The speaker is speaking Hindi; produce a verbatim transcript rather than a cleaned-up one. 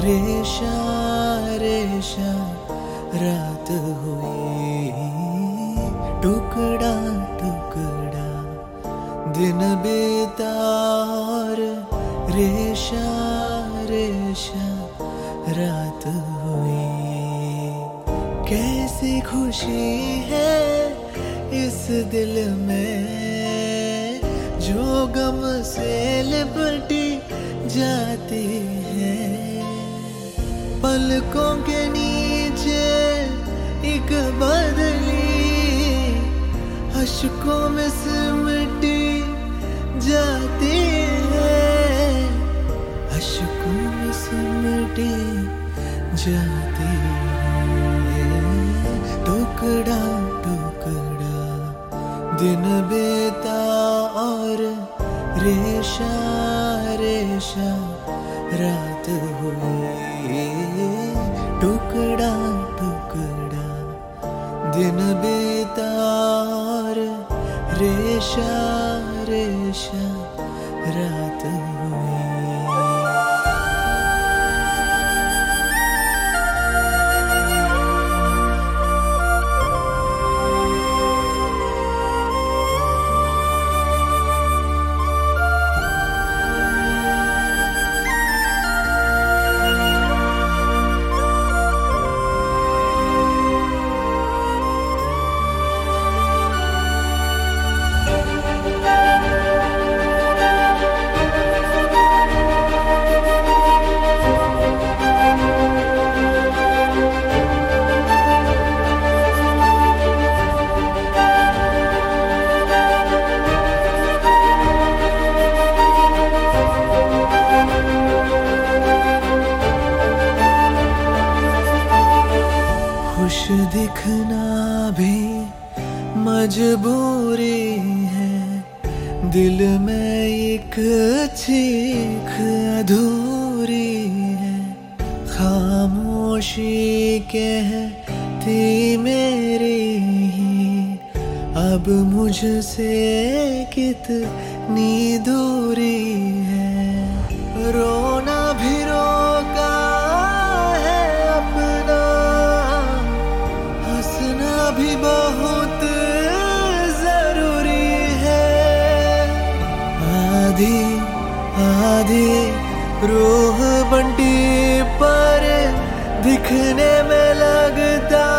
रेशा रेशा रात हुई, टुकड़ा टुकड़ा दिन बीता और रेशा रेशा रात हुई। कैसी खुशी है इस दिल में जो गम से लिपटी जाती है। पलकों के नीचे एक बदली अश्कों में सिमटी जाती है, अश्कों में सिमटी जाती है। टुकड़ा टुकड़ा दिन बीता और रेशा रेशा रात हुई, टुकड़ा टुकड़ा दिन बीता और रेशा रेशा रात हुई। खुश दिखना भी मजबूरी है, दिल में एक चीख अधूरी है। खामोशी कहती मेरी ही अब मुझसे कितनी दूरी है। रोना भी रोका है अपना, हंसना भी बहुत जरूरी है। आधी आधी रूह बंटी पर दिखने में लगता